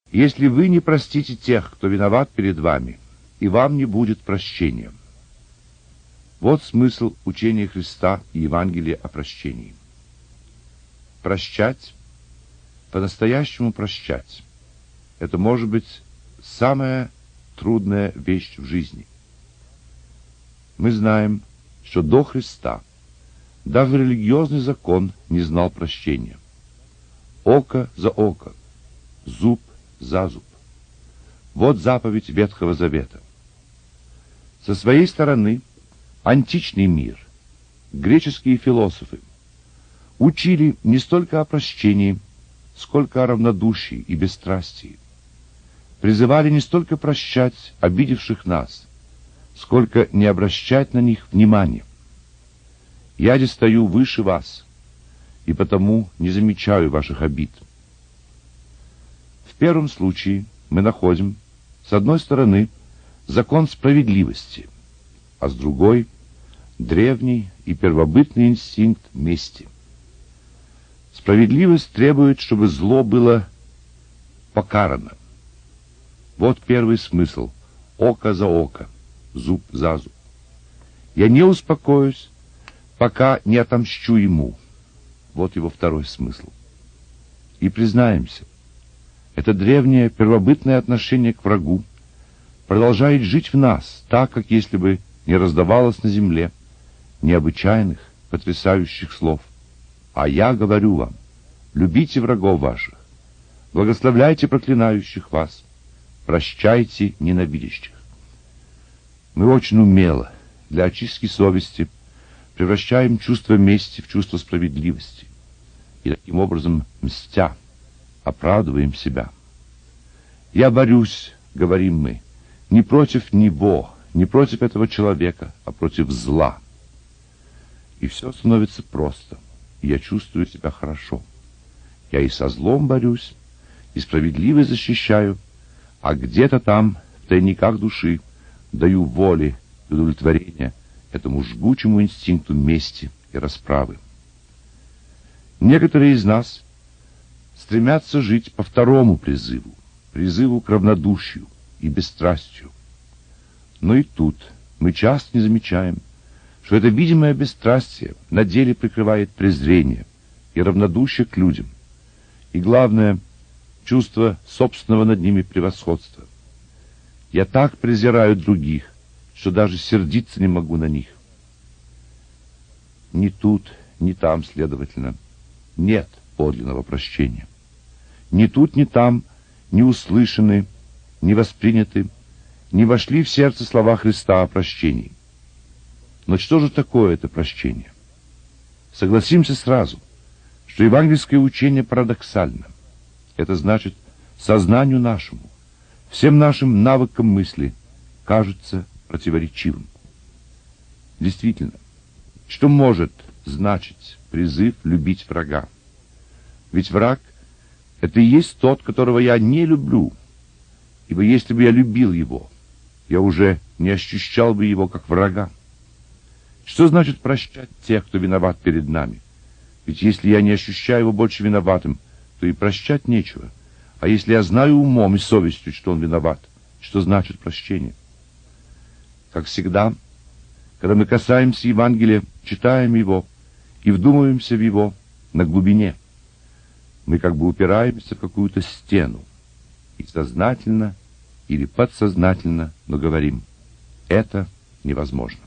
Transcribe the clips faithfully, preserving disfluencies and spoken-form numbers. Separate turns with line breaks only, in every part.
Если вы не простите тех, кто виноват перед вами, и вам не будет прощения. Вот смысл учения Христа и Евангелия о прощении. Прощать, по-настоящему прощать, это может быть самая трудная вещь в жизни. Мы знаем, что до Христа даже религиозный закон не знал прощения. Око за око, зуб за зуб. Вот заповедь Ветхого Завета. Со своей стороны античный мир, греческие философы учили не столько о прощении, сколько о равнодушии и бесстрастии. Призывали не столько прощать обидевших нас, сколько не обращать на них внимания. Я же стою выше вас, и потому не замечаю ваших обид. В первом случае мы находим, с одной стороны, закон справедливости, а с другой — древний и первобытный инстинкт мести. Справедливость требует, чтобы зло было покарано. Вот первый смысл — око за око, зуб за зуб. Я не успокоюсь, пока не отомщу ему. Вот его второй смысл. И признаемся, это древнее первобытное отношение к врагу продолжает жить в нас, так, как если бы не раздавалось на земле необычайных, потрясающих слов. А я говорю вам, любите врагов ваших, благословляйте проклинающих вас, прощайте ненавидящих. Мы очень умело, для очистки совести, превращаем чувство мести в чувство справедливости, и таким образом, мстя, оправдываем себя. «Я борюсь, — говорим мы, — не против него, не против этого человека, а против зла». И все становится просто, и я чувствую себя хорошо. Я и со злом борюсь, и справедливость защищаю, а где-то там, в тайниках души, даю воли и удовлетворения этому жгучему инстинкту мести и расправы. Некоторые из нас стремятся жить по второму призыву, призыву к равнодушию и бесстрастию. Но и тут мы часто не замечаем, что это видимое бесстрастие на деле прикрывает презрение и равнодушие к людям, и, главное, чувство собственного над ними превосходства. Я так презираю других, что даже сердиться не могу на них. Ни тут, ни там, следовательно, нет подлинного прощения. Ни тут, ни там не услышаны, не восприняты, не вошли в сердце слова Христа о прощении. Но что же такое это прощение? Согласимся сразу, что евангельское учение парадоксально. Это значит, сознанию нашему, всем нашим навыкам мысли кажется противоречивым. Действительно, что может значить призыв любить врага? Ведь враг — это и есть тот, которого я не люблю, ибо если бы я любил его, я уже не ощущал бы его как врага. Что значит прощать тех, кто виноват перед нами? Ведь если я не ощущаю его больше виноватым, то и прощать нечего. А если я знаю умом и совестью, что он виноват, что значит прощение? Как всегда, когда мы касаемся Евангелия, читаем его и вдумываемся в его на глубине, мы как бы упираемся в какую-то стену и сознательно или подсознательно, но говорим: это невозможно.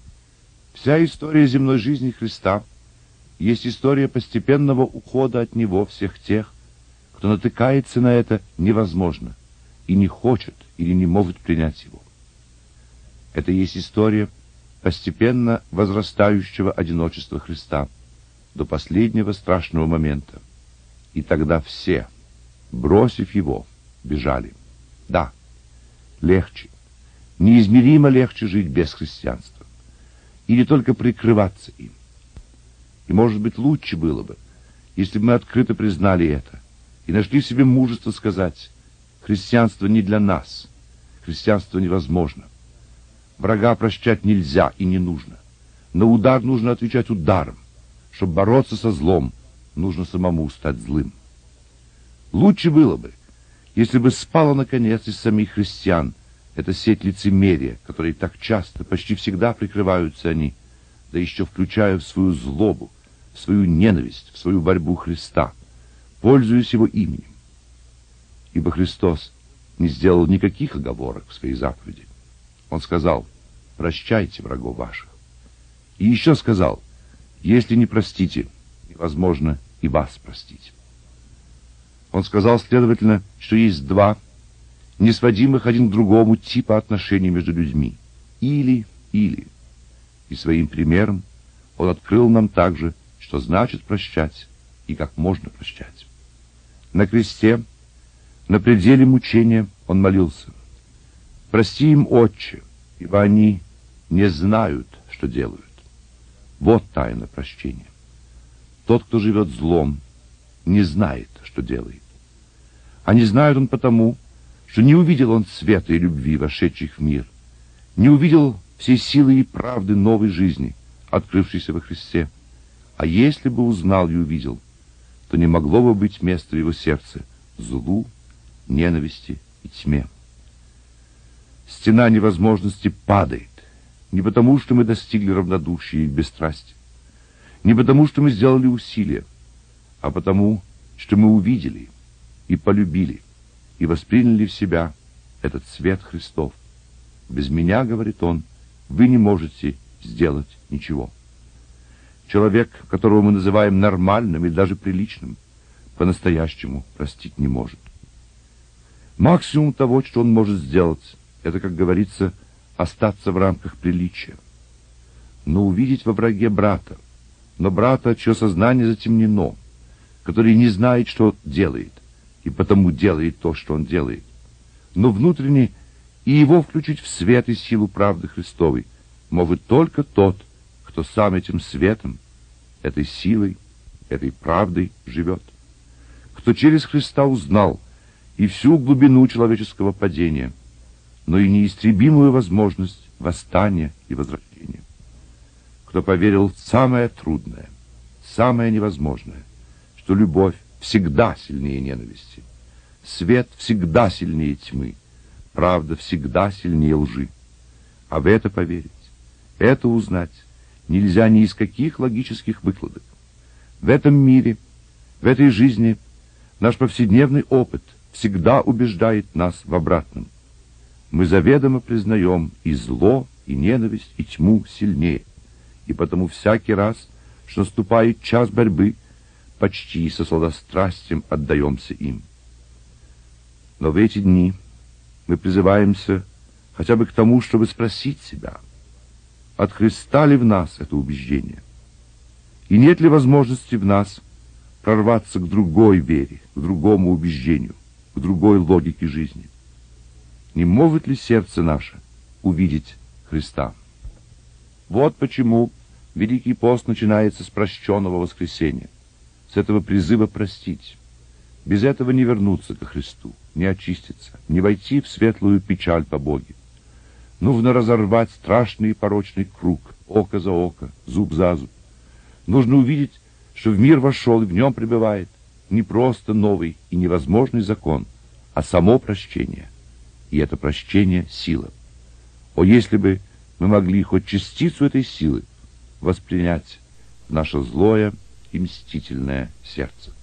Вся история земной жизни Христа есть история постепенного ухода от Него всех тех, кто натыкается на это невозможно и не хочет или не может принять Его. Это есть история постепенно возрастающего одиночества Христа до последнего страшного момента. И тогда все, бросив Его, бежали. Да, легче, неизмеримо легче жить без христианства, или только прикрываться им. И, может быть, лучше было бы, если бы мы открыто признали это и нашли в себе мужество сказать: христианство не для нас, христианство невозможно. Врага прощать нельзя и не нужно. На удар нужно отвечать ударом. Чтобы бороться со злом, нужно самому стать злым. Лучше было бы, если бы спала, наконец, из самих христиан эта сеть лицемерия, которой так часто, почти всегда прикрываются они, да еще включая в свою злобу, в свою ненависть, в свою борьбу Христа, пользуясь его именем. Ибо Христос не сделал никаких оговорок в своей заповеди. Он сказал: «Прощайте врагов ваших». И еще сказал: «Если не простите, невозможно и вас простить». Он сказал, следовательно, что есть два несводимых один к другому типа отношений между людьми. Или-или. И своим примером он открыл нам также, что значит прощать и как можно прощать. На кресте, на пределе мучения, он молился: «Прости им, Отче, ибо они не знают, что делают». Вот тайна прощения. Тот, кто живет злом, не знает, что делает. А не знает он потому, что не увидел он света и любви, вошедших в мир, не увидел всей силы и правды новой жизни, открывшейся во Христе. А если бы узнал и увидел, то не могло бы быть места в его сердце злу, ненависти и тьме. Стена невозможности падает, не потому, что мы достигли равнодушия и бесстрастия, не потому, что мы сделали усилия, а потому, что мы увидели и полюбили, и восприняли в себя этот свет Христов. «Без меня, — говорит он, — вы не можете сделать ничего». Человек, которого мы называем нормальным или даже приличным, по-настоящему простить не может. Максимум того, что он может сделать, это, как говорится, остаться в рамках приличия. Но увидеть во враге брата, но брата, чье сознание затемнено, который не знает, что делает, и потому делает то, что он делает, но внутренне и его включить в свет и силу правды Христовой может только тот, кто сам этим светом, этой силой, этой правдой живет, кто через Христа узнал и всю глубину человеческого падения, но и неистребимую возможность восстания и возвращения, кто поверил в самое трудное, самое невозможное, что любовь всегда сильнее ненависти, свет всегда сильнее тьмы, правда всегда сильнее лжи. А в это поверить, это узнать нельзя ни из каких логических выкладок. В этом мире, в этой жизни наш повседневный опыт всегда убеждает нас в обратном. Мы заведомо признаем и зло, и ненависть, и тьму сильнее, и потому всякий раз, что наступает час борьбы, почти со сладострастием отдаемся им. Но в эти дни мы призываемся хотя бы к тому, чтобы спросить себя, от Христа ли в нас это убеждение, и нет ли возможности в нас прорваться к другой вере, к другому убеждению, к другой логике жизни. Не может ли сердце наше увидеть Христа? Вот почему Великий пост начинается с прощенного воскресения, с этого призыва простить. Без этого не вернуться ко Христу, не очиститься, не войти в светлую печаль по Боге. Нужно разорвать страшный и порочный круг, око за око, зуб за зуб. Нужно увидеть, что в мир вошел и в нем пребывает не просто новый и невозможный закон, а само прощение. И это прощение — сила. О, если бы мы могли хоть частицу этой силы воспринять в наше злое и мстительное сердце.